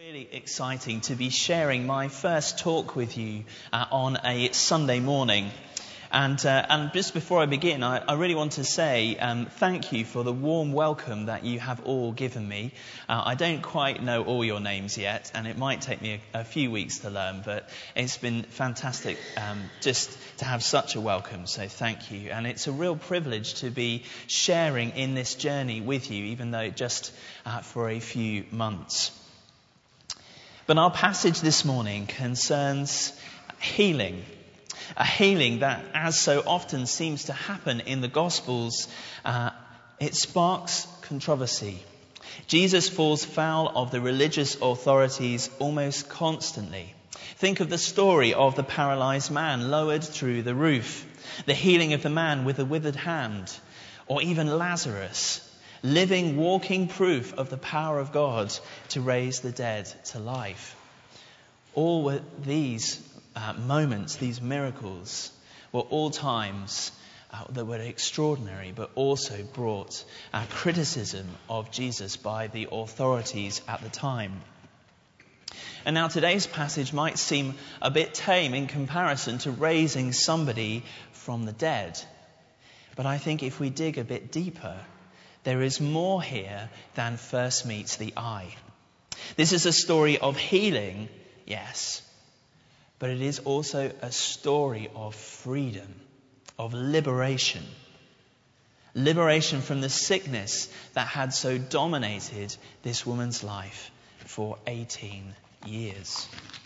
Really exciting to be sharing my first talk with you on a Sunday morning. And just before I begin, I really want to say thank you for the warm welcome that you have all given me. I don't quite know all your names yet, and it might take me a few weeks to learn, but it's been fantastic just to have such a welcome, so thank you. And it's a real privilege to be sharing in this journey with you, even though just for a few months. But our passage this morning concerns healing. A healing that, as so often seems to happen in the Gospels, it sparks controversy. Jesus falls foul of the religious authorities almost constantly. Think of the story of the paralyzed man lowered through the roof, the healing of the man with a withered hand, or even Lazarus, living, walking proof of the power of God to raise the dead to life. All were these moments, these miracles, were all times that were extraordinary, but also brought criticism of Jesus by the authorities at the time. And now today's passage might seem a bit tame in comparison to raising somebody from the dead. But I think if we dig a bit deeper, there is more here than first meets the eye. This is a story of healing, yes, but it is also a story of freedom, of liberation. Liberation from the sickness that had so dominated this woman's life for 18 years.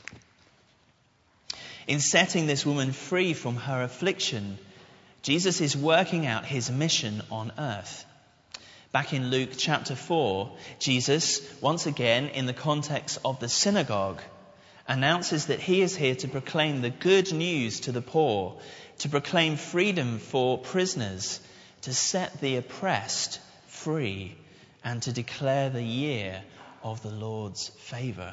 In setting this woman free from her affliction, Jesus is working out his mission on earth. Back in Luke chapter 4, Jesus, once again in the context of the synagogue, announces that he is here to proclaim the good news to the poor, to proclaim freedom for prisoners, to set the oppressed free, and to declare the year of the Lord's favour.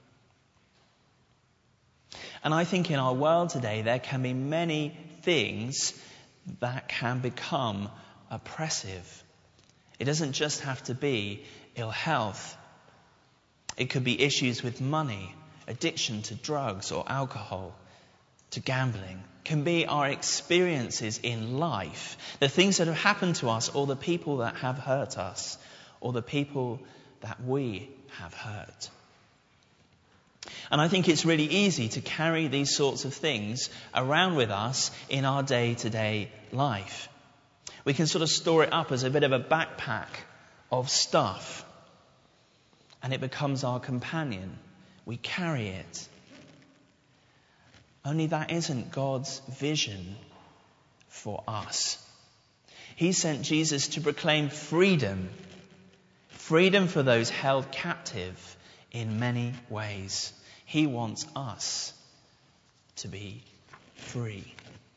And I think in our world today there can be many things that can become oppressive. It doesn't just have to be ill health. It could be issues with money, addiction to drugs or alcohol, to gambling. It can be our experiences in life, the things that have happened to us, or the people that have hurt us, or the people that we have hurt. And I think it's really easy to carry these sorts of things around with us in our day-to-day life. We can sort of store it up as a bit of a backpack of stuff, and it becomes our companion. We carry it. Only that isn't God's vision for us. He sent Jesus to proclaim freedom. Freedom for those held captive in many ways. He wants us to be free.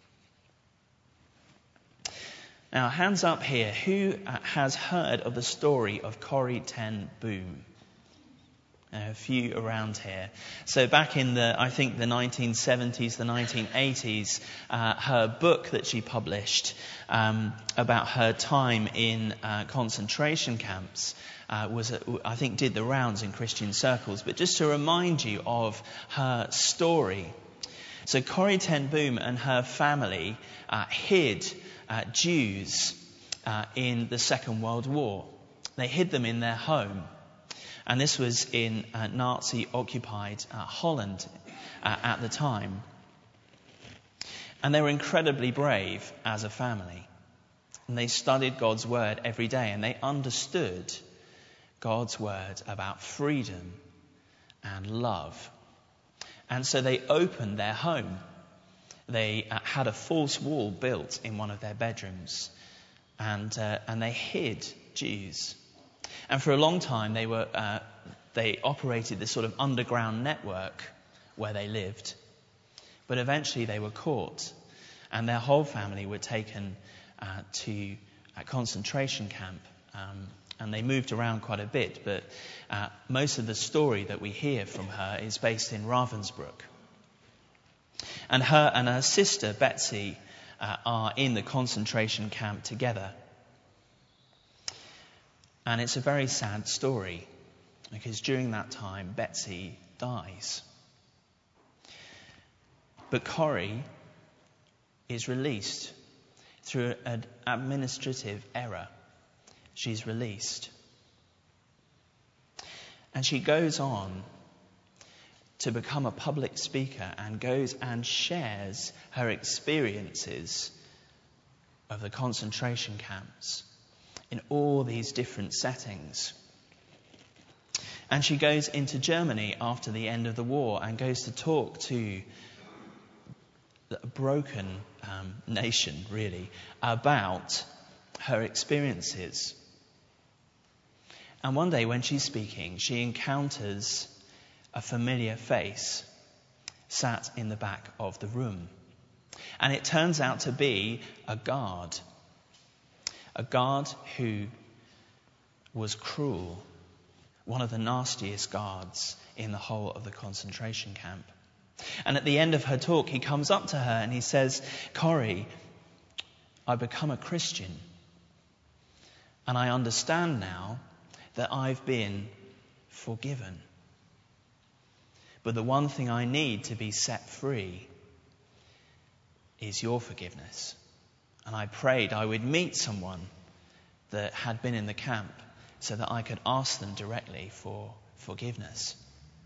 Now, hands up here. Who has heard of the story of Corrie ten Boom? A few around here. So back in the 1970s, the 1980s, her book that she published about her time in concentration camps did the rounds in Christian circles. But just to remind you of her story. So Corrie ten Boom and her family hid Jews in the Second World War. They hid them in their home. And this was in Nazi-occupied Holland at the time. And they were incredibly brave as a family. And they studied God's word every day. And they understood God's word about freedom and love. And so they opened their home. They had a false wall built in one of their bedrooms. And they hid Jews. And for a long time, they operated this sort of underground network where they lived. But eventually they were caught, and their whole family were taken to a concentration camp. And they moved around quite a bit, but most of the story that we hear from her is based in Ravensbrück. And her and her sister, Betsy, are in the concentration camp together. And it's a very sad story. because during that time, Betsy dies. But Corrie is released through an administrative error. She's released. And she goes on to become a public speaker and goes and shares her experiences of the concentration camps in all these different settings. And she goes into Germany after the end of the war and goes to talk to a broken nation, really, about her experiences. And one day when she's speaking, she encounters a familiar face sat in the back of the room. And it turns out to be a guard who was cruel, one of the nastiest guards in the whole of the concentration camp. And at the end of her talk, he comes up to her and he says, "Corrie, I've become a Christian. And I understand now that I've been forgiven. But the one thing I need to be set free is your forgiveness. And I prayed I would meet someone that had been in the camp so that I could ask them directly for forgiveness."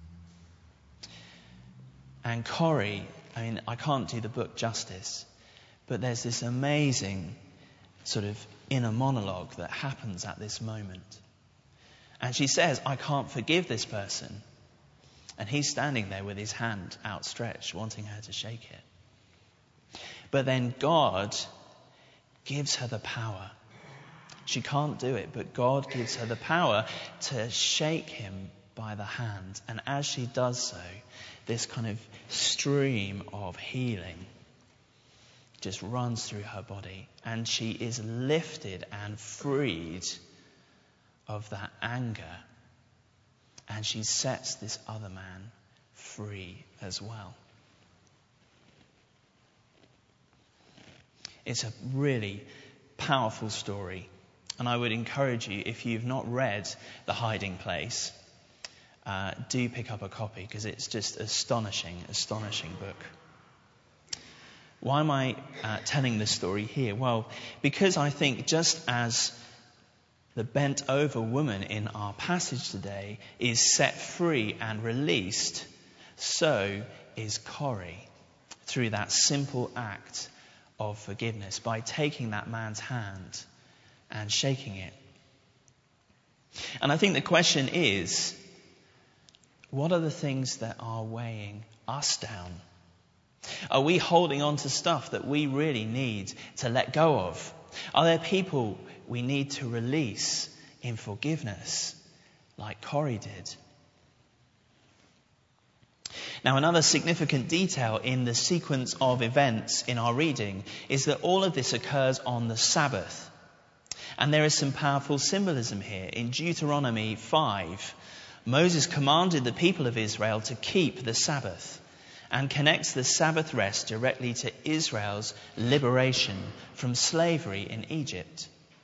And Corrie, I can't do the book justice, but there's this amazing sort of inner monologue that happens at this moment. And she says, "I can't forgive this person." And he's standing there with his hand outstretched, wanting her to shake it. But then God gives her the power. She can't do it, but God gives her the power to shake him by the hand. And as she does so, this kind of stream of healing just runs through her body. And she is lifted and freed of that anger. And she sets this other man free as well. It's a really powerful story. And I would encourage you, if you've not read The Hiding Place, do pick up a copy, because it's just astonishing book. Why am I telling this story here? Well, because I think just as the bent over woman in our passage today is set free and released, so is Corrie through that simple act of forgiveness by taking that man's hand and shaking it. And I think the question is, what are the things that are weighing us down? Are we holding on to stuff that we really need to let go of? Are there people we need to release in forgiveness, like Corrie did? Now, another significant detail in the sequence of events in our reading is that all of this occurs on the Sabbath. And there is some powerful symbolism here. In Deuteronomy 5, Moses commanded the people of Israel to keep the Sabbath, and connects the Sabbath rest directly to Israel's liberation from slavery in Egypt.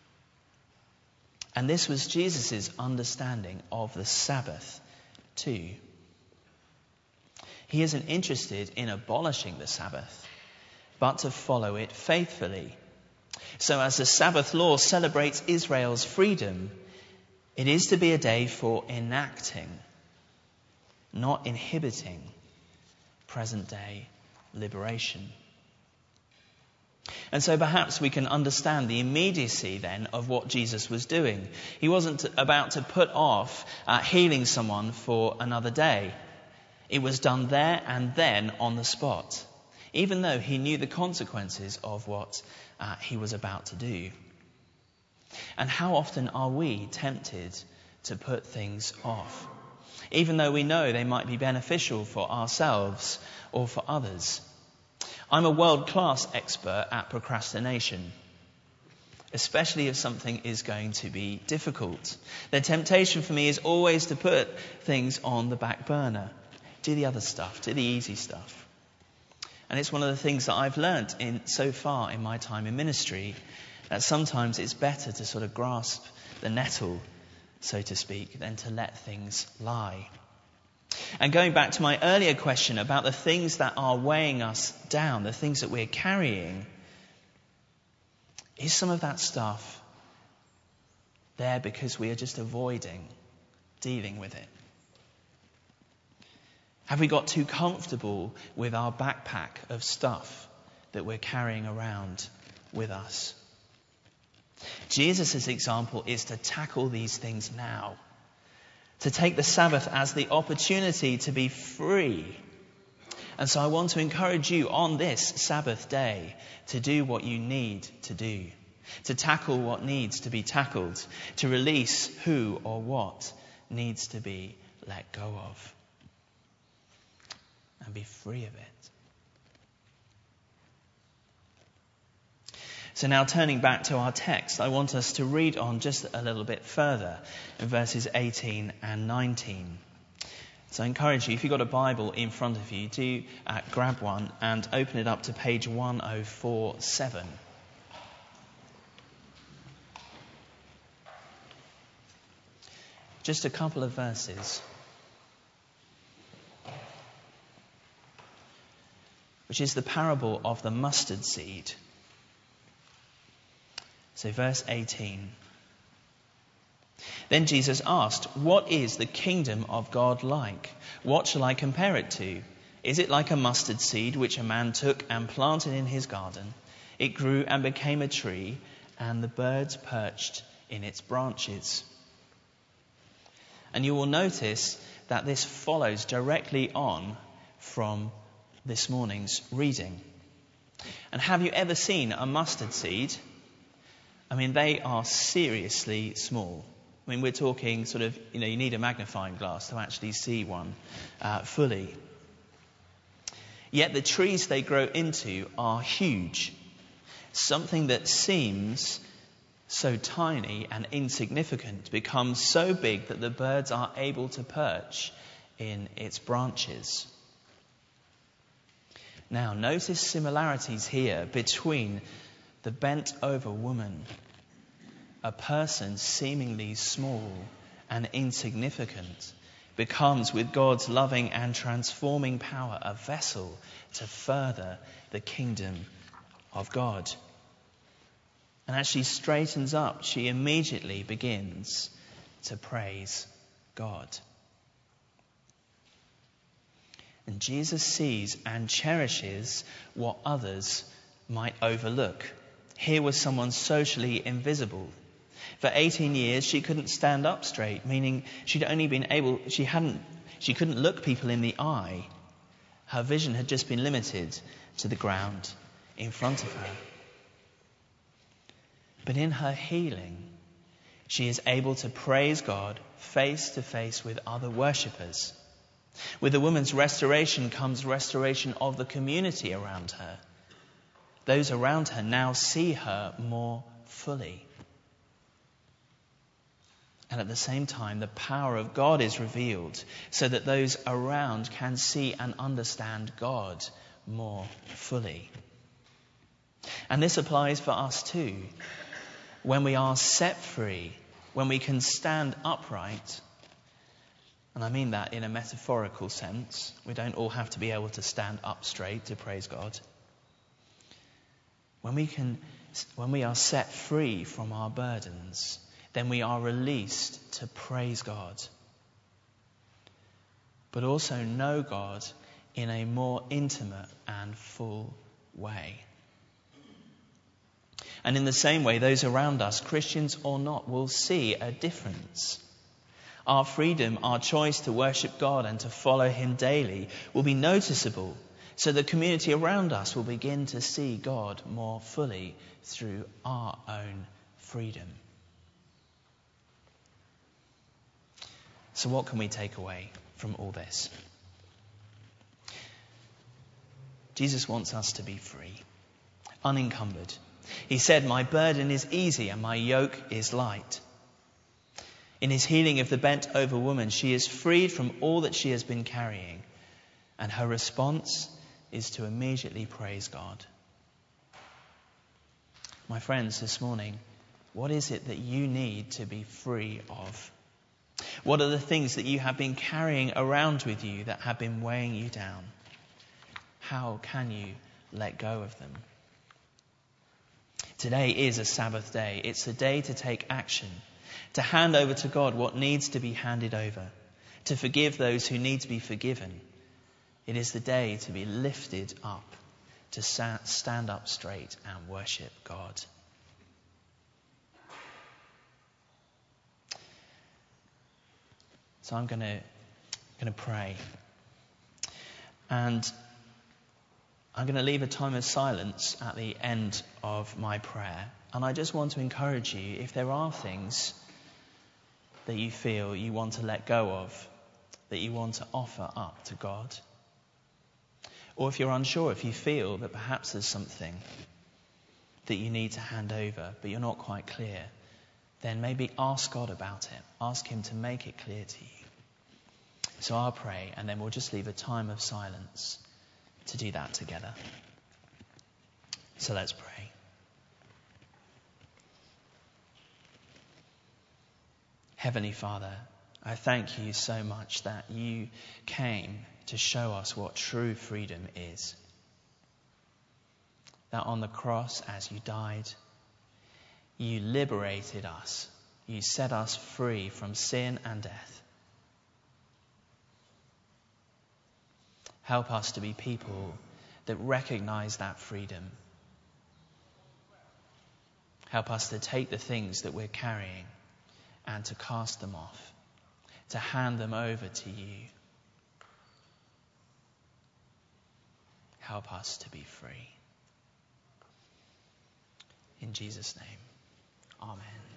And this was Jesus' understanding of the Sabbath too. He isn't interested in abolishing the Sabbath, but to follow it faithfully. So as the Sabbath law celebrates Israel's freedom, it is to be a day for enacting, not inhibiting, present-day liberation. And so perhaps we can understand the immediacy then of what Jesus was doing. He wasn't about to put off healing someone for another day. It was done there and then on the spot, even though he knew the consequences of what he was about to do. And how often are we tempted to put things off, even though we know they might be beneficial for ourselves or for others? I'm a world-class expert at procrastination, especially if something is going to be difficult. The temptation for me is always to put things on the back burner. Do the other stuff, do the easy stuff. And it's one of the things that I've learnt so far in my time in ministry, that sometimes it's better to sort of grasp the nettle so to speak, than to let things lie. And going back to my earlier question about the things that are weighing us down, the things that we're carrying, is some of that stuff there because we are just avoiding dealing with it? Have we got too comfortable with our backpack of stuff that we're carrying around with us? Jesus' example is to tackle these things now, to take the Sabbath as the opportunity to be free. And so I want to encourage you on this Sabbath day to do what you need to do, to tackle what needs to be tackled, to release who or what needs to be let go of, and be free of it. So now turning back to our text, I want us to read on just a little bit further in verses 18 and 19. So I encourage you, if you've got a Bible in front of you, do grab one and open it up to page 1047. Just a couple of verses, which is the parable of the mustard seed. So verse 18. Then Jesus asked, "What is the kingdom of God like? What shall I compare it to? Is it like a mustard seed which a man took and planted in his garden? It grew and became a tree, and the birds perched in its branches." And you will notice that this follows directly on from this morning's reading. And have you ever seen a mustard seed? I mean, they are seriously small. I mean, we're talking sort of, you need a magnifying glass to actually see one fully. Yet the trees they grow into are huge. Something that seems so tiny and insignificant becomes so big that the birds are able to perch in its branches. Now, notice similarities here between the bent-over woman, a person seemingly small and insignificant, becomes, with God's loving and transforming power, a vessel to further the kingdom of God. And as she straightens up, she immediately begins to praise God. And Jesus sees and cherishes what others might overlook. Here was someone socially invisible. For 18 years, she couldn't stand up straight, meaning she couldn't look people in the eye. Her vision had just been limited to the ground in front of her. But in her healing, she is able to praise God face to face with other worshippers. With the woman's restoration comes restoration of the community around her. Those around her now see her more fully. And at the same time, the power of God is revealed so that those around can see and understand God more fully. And this applies for us too. When we are set free, when we can stand upright, and I mean that in a metaphorical sense. We don't all have to be able to stand up straight to praise God. When we are set free from our burdens, then we are released to praise God, but also know God in a more intimate and full way. And in the same way, those around us, Christians or not, will see a difference. Our freedom, our choice to worship God and to follow Him daily will be noticeable, so the community around us will begin to see God more fully through our own freedom. So what can we take away from all this? Jesus wants us to be free, unencumbered. He said, "My burden is easy and my yoke is light." In his healing of the bent-over woman, she is freed from all that she has been carrying, and her response is to immediately praise God. My friends, this morning, what is it that you need to be free of What are the things that you have been carrying around with you that have been weighing you down? How can you let go of them? Today is a Sabbath day. It's a day to take action, to hand over to God what needs to be handed over, to forgive those who need to be forgiven. It is the day to be lifted up, to stand up straight and worship God. So I'm going to pray. And I'm going to leave a time of silence at the end of my prayer. And I just want to encourage you, if there are things that you feel you want to let go of, that you want to offer up to God, or if you're unsure, if you feel that perhaps there's something that you need to hand over, but you're not quite clear, then maybe ask God about it. Ask him to make it clear to you. So I'll pray, and then we'll just leave a time of silence to do that together. So let's pray. Heavenly Father, I thank you so much that you came to show us what true freedom is. That on the cross, as you died, you liberated us. You set us free from sin and death. Help us to be people that recognize that freedom. Help us to take the things that we're carrying and to cast them off, to hand them over to you. Help us to be free. In Jesus' name, amen.